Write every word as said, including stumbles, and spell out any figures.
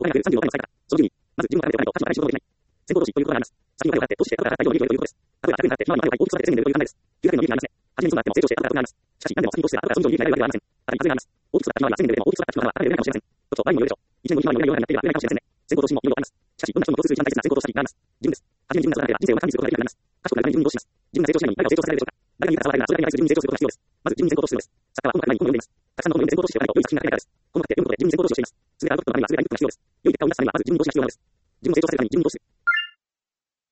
他にはさんじゅうろく回の際から、その順に、まず自分の考えておかないと、価値の判断をしないと、先行投資ということがあります。先にお金を払って、投資して、後から働いているということです。例えば、ひゃくえん払って、ひゃくまん円のお金を大きく育ててせんねんで売るという考えです。きゅうひゃくえんの利益がありますね。初めに損があっても成長して、後から得があります。しかし、何でも先に投資して、後からその以上に利益が得られるわけではありません。あるいは、外れがあります。大きく育ったひまわりはせんねんで売れても大きく育ったひまわりはあまり売れないかもしれません。ちょっと、倍にもよるでしょう。いちねんごにひまわりの売れるようになっていれば売れないかもしれませんね。先行投資にもいろいろあります。しかし、どんな人にも共通する一番大切な先行投資先があります。自分です。初めに自分が育てれば人生をまた管理することができるようになります。賢くなるために自分に投資します。自分が成長しないのに誰が成長させられるでしょうか。誰が言い方が悪いなら、それだけに対する自分に成長することが必要です。まず自分に先行投資するのです。作家は本の中に本を読んでいます。たくさんの本を読んで先行投資しておかないと良い作品が書けないからです。この書って読むことで自分に先行投資をしています。すべてアウトプットのためにはすべてインプットが必要です。良い結果を生み出すためにはまず自分に投資が必要なのです。自分を成長させるために自分に投資する。